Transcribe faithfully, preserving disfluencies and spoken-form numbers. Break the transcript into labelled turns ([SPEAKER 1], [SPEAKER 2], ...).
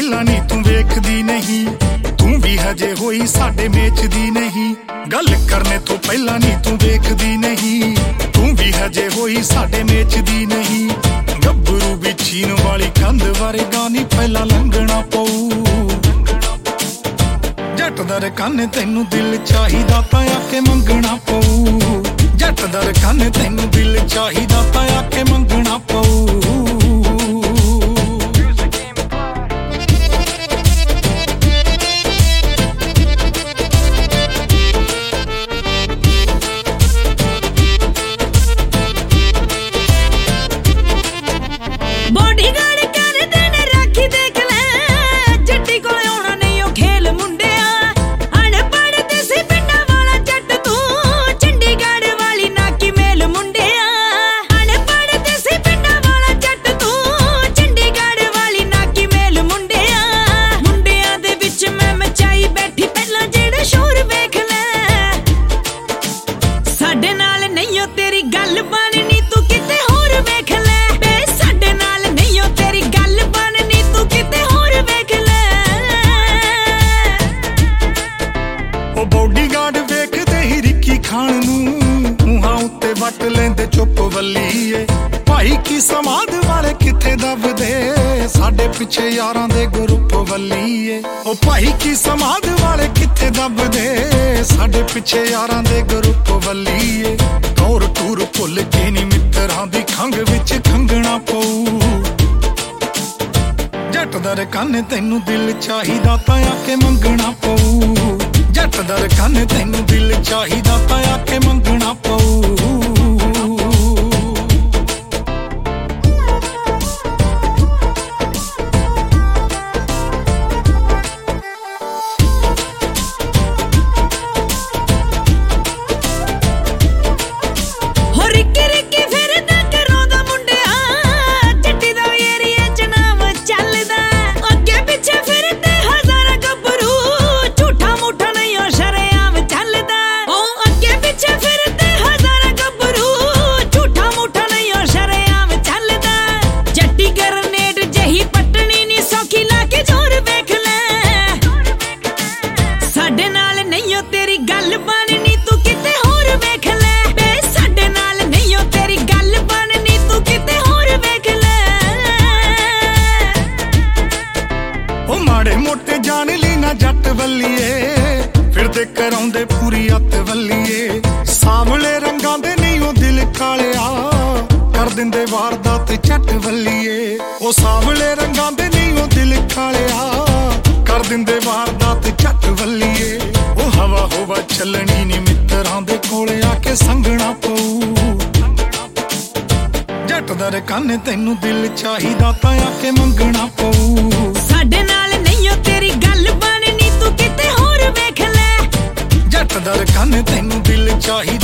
[SPEAKER 1] ਪਹਿਲਾਂ ਨੀ ਤੂੰ ਵੇਖਦੀ ਨਹੀਂ, ਤੂੰ ਵੀ ਹਜੇ ਹੋਈ ਸਾਡੇ ਮੇਚ ਦੀ ਨਹੀਂ। ਗੱਲ ਕਰਨੇ ਤੋਂ ਪਹਿਲਾਂ ਨੀ ਤੂੰ ਵੇਖਦੀ ਨਹੀਂ, ਤੂੰ ਵੀ ਹਜੇ ਹੋਈ ਸਾਡੇ ਮੇਚ ਦੀ ਨਹੀਂ। ਗੱਭਰੂ ਵੀ ਛੀਨ ਵਾਲੀ ਕੰਧ ਵਰਗਾ ਨੀ ਪਹਿਲਾਂ ਲੰਘਣਾ ਪਊ। ਜੱਟ ਦਰ ਕੰਨ ਤੈਨੂੰ ਦਿਲ ਚਾਹੀਦਾ ਤਾਂ ਆ ਕੇ ਮੰਗਣਾ ਪਊ। ਜੱਟ ਦਰ ਕੰਨ ਤੈਨੂੰ ਦਿਲ ਚਾਹੀਦਾ ਤਾਂ ਆ ਕੇ ਮੰਗਣਾ ਪਊ। ਬੌਡੀਗਾਰਡ ਵੇਖਦੇ ਹੀ ਰਿੱਕੀ ਖਾਣ ਨੂੰ, ਮੂੰਹਾਂ ਉੱਤੇ ਵੱਟ ਲੈਂਦੇ ਚੁੱਪ ਵੱਲੀਏ। ਭਾਈ ਕੀ ਸਮਾਧ ਵਾਲੇ ਕਿੱਥੇ ਦੱਬਦੇ, ਸਾਡੇ ਪਿੱਛੇ ਯਾਰਾਂ ਦੇ ਗਰੁੱਪ ਵੱਲੀਏ। ਉਹ ਭਾਈ ਕੀ ਸਮਾਧ ਵਾਲੇ ਕਿੱਥੇ ਦੱਬਦੇ, ਸਾਡੇ ਪਿੱਛੇ ਯਾਰਾਂ ਦੇ ਗਰੁੱਪ ਵੱਲੀਏ। ਟੋਰ ਟੂਰ ਭੁੱਲ ਕੇ ਨੀ ਮਿੱਤਰਾਂ ਦੀ ਖੰਘ ਵਿੱਚ ਖੰਘਣਾ ਪਊ। ਜੱਟ ਦਰ ਕੰਨ ਤੈਨੂੰ ਦਿਲ ਚਾਹੀਦਾ ਤਾਂ ਆ ਕੇ ਮੰਗਣਾ ਪਊ। ਜੱਟ ਦਰ ਕੰਨ ਤੈਨੂੰ ਦਿਲ ਚਾਹੀਦਾ ਤਾਂ ਆ ਕੇ ਮੰਗਣਾ ਪਊ। ਮਾੜੇ ਮੋਟੇ ਜਾਣ ਲਈ ਨਾ ਜੱਟ ਵੱਲੀਏ, ਫਿਰਦੇ ਕਰਾਉਂਦੇ ਪੂਰੀ ਅੱਤ ਵੱਲੀਏ। ਸਾਵਲੇ ਰੰਗਾਂ ਦੇ ਨਹੀਂ ਉਹ ਦਿਲ ਕਾਲਿਆ, ਕਰ ਦਿੰਦੇ ਵਾਰਦਾਤ ਝੱਟ ਵੱਲੀਏ। ਉਹ ਸਾਵਲੇ ਰੰਗਾਂ ਦੇ ਨਹੀਂ ਉਹ ਦਿਲ ਕਾਲਿਆ, ਕਰ ਦਿੰਦੇ ਵਾਰਦਾਤ ਝੱਟ ਵੱਲੀਏ। ਉਹ ਹਵਾ ਹੋਵਾ ਚੱਲਣੀ ਨੀ ਮਿੱਤਰਾਂ ਦੇ ਕੋਲੇ ਆ ਕੇ ਸੰਗਣਾ ਪਊ। ਜੱਟ ਦਰ ਕੰਨ ਤੈਨੂੰ ਦਿਲ ਚਾਹੀਦਾ ਤਾਂ ਆ ਕੇ ਮੰਗਣਾ ਪਊ।
[SPEAKER 2] ਸਾਡੇ ਨਾਲ ਤੇਰੀ ਗੱਲ ਬਣਨੀ ਤੂੰ ਕਿਤੇ ਹੋਰ ਵੇਖ ਲੈ।
[SPEAKER 1] ਜੱਟ ਦਰ ਕੰਨ ਤੈਨੂੰ ਦਿਲ ਚਾਹੀਦਾ